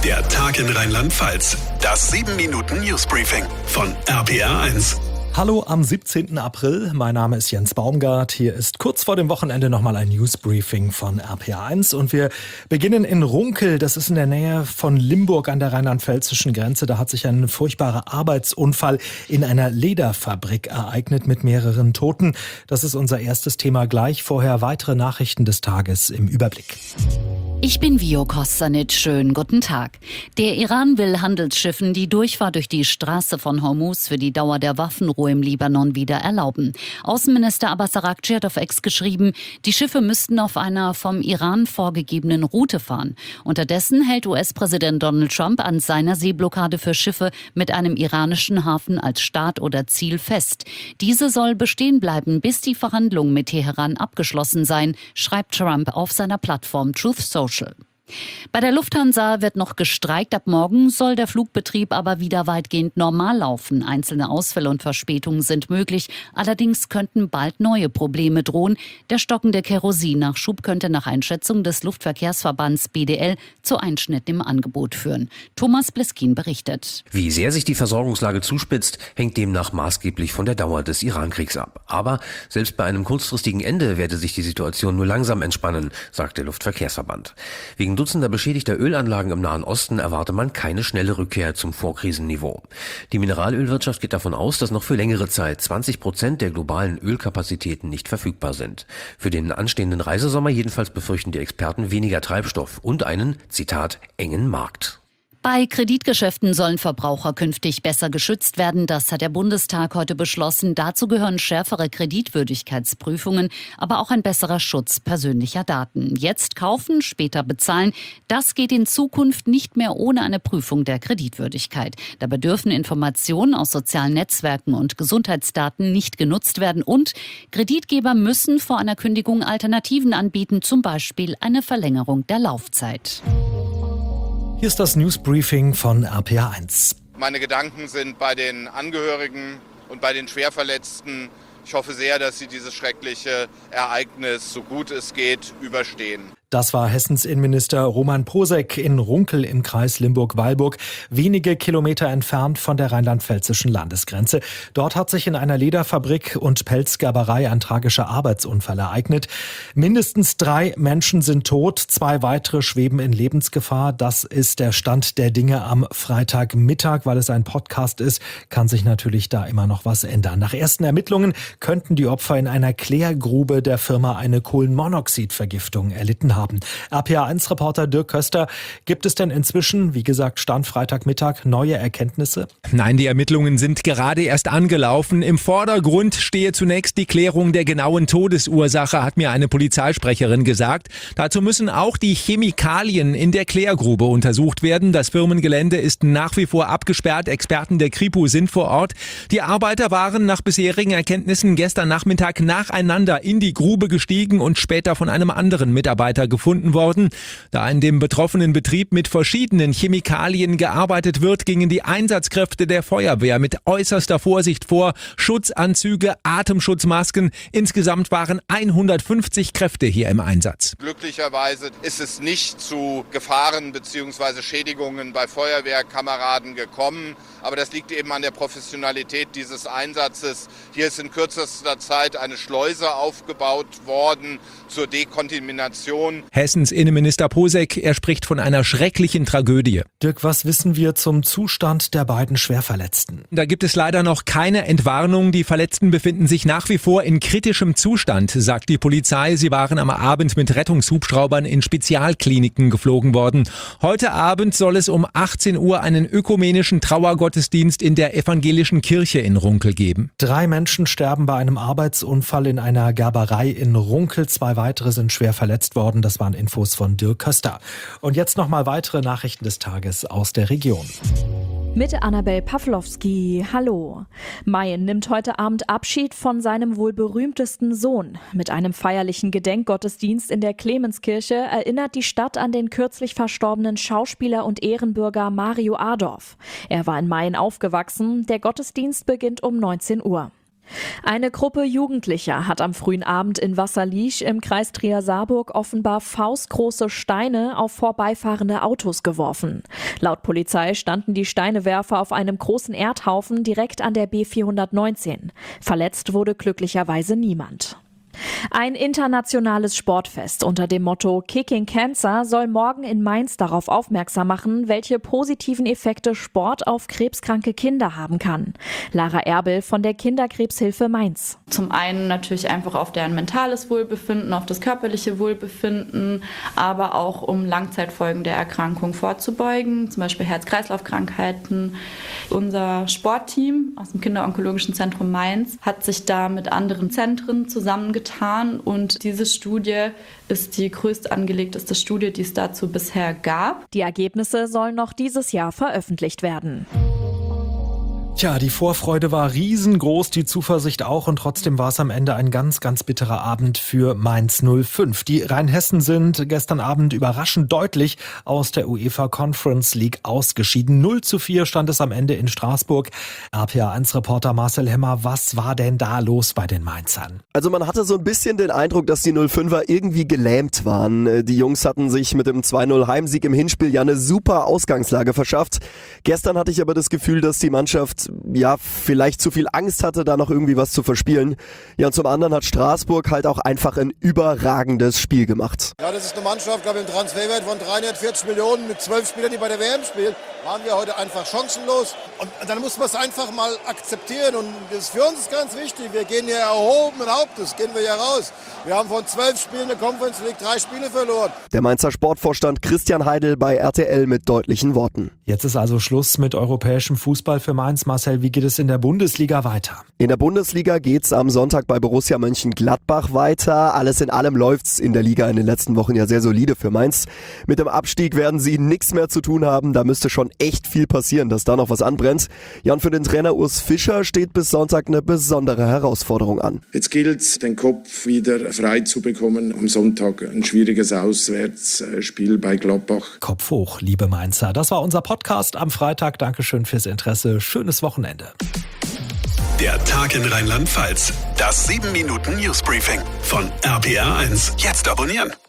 Der Tag in Rheinland-Pfalz. Das 7-Minuten-Newsbriefing von RPR1. Hallo am 17. April, mein Name ist Jens Baumgart. Hier ist kurz vor dem Wochenende nochmal ein Newsbriefing von RPR1 und wir beginnen in Runkel, das ist in der Nähe von Limburg an der rheinland-pfälzischen Grenze. Da hat sich ein furchtbarer Arbeitsunfall in einer Lederfabrik ereignet mit mehreren Toten. Das ist unser erstes Thema gleich. Vorher weitere Nachrichten des Tages im Überblick. Ich bin Vio Kostanic. Schönen guten Tag. Der Iran will Handelsschiffen die Durchfahrt durch die Straße von Hormuz für die Dauer der Waffenruhe im Libanon wieder erlauben. Außenminister Abbas Araghchi hat auf X geschrieben, die Schiffe müssten auf einer vom Iran vorgegebenen Route fahren. Unterdessen hält US-Präsident Donald Trump an seiner Seeblockade für Schiffe mit einem iranischen Hafen als Start oder Ziel fest. Diese soll bestehen bleiben, bis die Verhandlungen mit Teheran abgeschlossen seien, schreibt Trump auf seiner Plattform Truth Social. Bei der Lufthansa wird noch gestreikt. Ab morgen soll der Flugbetrieb aber wieder weitgehend normal laufen. Einzelne Ausfälle und Verspätungen sind möglich. Allerdings könnten bald neue Probleme drohen. Der stockende Kerosinachschub könnte nach Einschätzung des Luftverkehrsverbands BDL zu Einschnitten im Angebot führen. Thomas Bliskin berichtet. Wie sehr sich die Versorgungslage zuspitzt, hängt demnach maßgeblich von der Dauer des Iran-Kriegs ab. Aber selbst bei einem kurzfristigen Ende werde sich die Situation nur langsam entspannen, sagt der Luftverkehrsverband. Wegen Dutzender beschädigter Ölanlagen im Nahen Osten erwarte man keine schnelle Rückkehr zum Vorkrisenniveau. Die Mineralölwirtschaft geht davon aus, dass noch für längere Zeit 20% der globalen Ölkapazitäten nicht verfügbar sind. Für den anstehenden Reisesommer jedenfalls befürchten die Experten weniger Treibstoff und einen, Zitat, engen Markt. Bei Kreditgeschäften sollen Verbraucher künftig besser geschützt werden. Das hat der Bundestag heute beschlossen. Dazu gehören schärfere Kreditwürdigkeitsprüfungen, aber auch ein besserer Schutz persönlicher Daten. Jetzt kaufen, später bezahlen. Das geht in Zukunft nicht mehr ohne eine Prüfung der Kreditwürdigkeit. Dabei dürfen Informationen aus sozialen Netzwerken und Gesundheitsdaten nicht genutzt werden. Und Kreditgeber müssen vor einer Kündigung Alternativen anbieten, zum Beispiel eine Verlängerung der Laufzeit. Hier ist das Newsbriefing von RPR1. Meine Gedanken sind bei den Angehörigen und bei den Schwerverletzten. Ich hoffe sehr, dass sie dieses schreckliche Ereignis, so gut es geht, überstehen. Das war Hessens Innenminister Roman Posek in Runkel im Kreis Limburg-Weilburg, wenige Kilometer entfernt von der rheinland-pfälzischen Landesgrenze. Dort hat sich in einer Lederfabrik und Pelzgerberei ein tragischer Arbeitsunfall ereignet. Mindestens 3 Menschen sind tot, 2 weitere schweben in Lebensgefahr. Das ist der Stand der Dinge am Freitagmittag. Weil es ein Podcast ist, kann sich natürlich da immer noch was ändern. Nach ersten Ermittlungen könnten die Opfer in einer Klärgrube der Firma eine Kohlenmonoxidvergiftung erlitten haben. RPR1-Reporter Dirk Köster, gibt es denn inzwischen, wie gesagt, Stand Freitagmittag, neue Erkenntnisse? Nein, die Ermittlungen sind gerade erst angelaufen. Im Vordergrund stehe zunächst die Klärung der genauen Todesursache, hat mir eine Polizeisprecherin gesagt. Dazu müssen auch die Chemikalien in der Klärgrube untersucht werden. Das Firmengelände ist nach wie vor abgesperrt. Experten der Kripo sind vor Ort. Die Arbeiter waren nach bisherigen Erkenntnissen gestern Nachmittag nacheinander in die Grube gestiegen und später von einem anderen Mitarbeiter gefunden worden. Da in dem betroffenen Betrieb mit verschiedenen Chemikalien gearbeitet wird, gingen die Einsatzkräfte der Feuerwehr mit äußerster Vorsicht vor. Schutzanzüge, Atemschutzmasken. Insgesamt waren 150 Kräfte hier im Einsatz. Glücklicherweise ist es nicht zu Gefahren bzw. Schädigungen bei Feuerwehrkameraden gekommen. Aber das liegt eben an der Professionalität dieses Einsatzes. Hier ist in kürzester Zeit eine Schleuse aufgebaut worden zur Dekontamination. Hessens Innenminister Posek, er spricht von einer schrecklichen Tragödie. Dirk, was wissen wir zum Zustand der beiden Schwerverletzten? Da gibt es leider noch keine Entwarnung. Die Verletzten befinden sich nach wie vor in kritischem Zustand, sagt die Polizei. Sie waren am Abend mit Rettungshubschraubern in Spezialkliniken geflogen worden. Heute Abend soll es um 18 Uhr einen ökumenischen Trauergottesdienst in der evangelischen Kirche in Runkel geben. 3 Menschen sterben bei einem Arbeitsunfall in einer Gerberei in Runkel. 2 weitere sind schwer verletzt worden. Das waren Infos von Dirk Köster. Und jetzt nochmal weitere Nachrichten des Tages aus der Region. Mit Annabel Pawlowski. Hallo. Mayen nimmt heute Abend Abschied von seinem wohl berühmtesten Sohn. Mit einem feierlichen Gedenkgottesdienst in der Clemenskirche erinnert die Stadt an den kürzlich verstorbenen Schauspieler und Ehrenbürger Mario Adorf. Er war in Mayen aufgewachsen. Der Gottesdienst beginnt um 19 Uhr. Eine Gruppe Jugendlicher hat am frühen Abend in Wasserliesch im Kreis Trier-Saarburg offenbar faustgroße Steine auf vorbeifahrende Autos geworfen. Laut Polizei standen die Steinewerfer auf einem großen Erdhaufen direkt an der B419. Verletzt wurde glücklicherweise niemand. Ein internationales Sportfest unter dem Motto Kicking Cancer soll morgen in Mainz darauf aufmerksam machen, welche positiven Effekte Sport auf krebskranke Kinder haben kann. Lara Erbel von der Kinderkrebshilfe Mainz. Zum einen natürlich einfach auf deren mentales Wohlbefinden, auf das körperliche Wohlbefinden, aber auch um Langzeitfolgen der Erkrankung vorzubeugen, zum Beispiel Herz-Kreislauf-Krankheiten. Unser Sportteam aus dem Kinderonkologischen Zentrum Mainz hat sich da mit anderen Zentren zusammengetan und diese Studie ist die größt angelegteste Studie, die es dazu bisher gab. Die Ergebnisse sollen noch dieses Jahr veröffentlicht werden. Tja, die Vorfreude war riesengroß, die Zuversicht auch und trotzdem war es am Ende ein ganz, ganz bitterer Abend für Mainz 05. Die Rheinhessen sind gestern Abend überraschend deutlich aus der UEFA Conference League ausgeschieden. 0:4 stand es am Ende in Straßburg. RPA1-Reporter Marcel Hemmer, was war denn da los bei den Mainzern? Also man hatte so ein bisschen den Eindruck, dass die 05er irgendwie gelähmt waren. Die Jungs hatten sich mit dem 2-0 Heimsieg im Hinspiel ja eine super Ausgangslage verschafft. Gestern hatte ich aber das Gefühl, dass die Mannschaft vielleicht zu viel Angst hatte, da noch irgendwie was zu verspielen. Ja, und zum anderen hat Straßburg halt auch einfach ein überragendes Spiel gemacht. Ja, das ist eine Mannschaft, glaube ich, im Transferwert von 340 Millionen mit 12 Spielern, die bei der WM spielen. Waren wir heute einfach chancenlos. Und dann muss man es einfach mal akzeptieren. Und das für uns ist ganz wichtig. Wir gehen hier erhobenen Hauptes, gehen wir hier raus. Wir haben von 12 Spielen der Conference League 3 Spiele verloren. Der Mainzer Sportvorstand Christian Heidel bei RTL mit deutlichen Worten. Jetzt ist also Schluss mit europäischem Fußball für Mainz. Marcel, wie geht es in der Bundesliga weiter? In der Bundesliga geht's am Sonntag bei Borussia Mönchengladbach weiter. Alles in allem läuft's in der Liga in den letzten Wochen ja sehr solide für Mainz. Mit dem Abstieg werden sie nichts mehr zu tun haben. Da müsste schon echt viel passieren, dass da noch was anbrennt. Ja, und für den Trainer Urs Fischer steht bis Sonntag eine besondere Herausforderung an. Jetzt gilt es, den Kopf wieder frei zu bekommen. Am Sonntag ein schwieriges Auswärtsspiel bei Gladbach. Kopf hoch, liebe Mainzer. Das war unser Podcast am Freitag. Dankeschön fürs Interesse. Schönes Wochenende. Der Tag in Rheinland-Pfalz. Das 7-Minuten-Newsbriefing von RPA1. Jetzt abonnieren.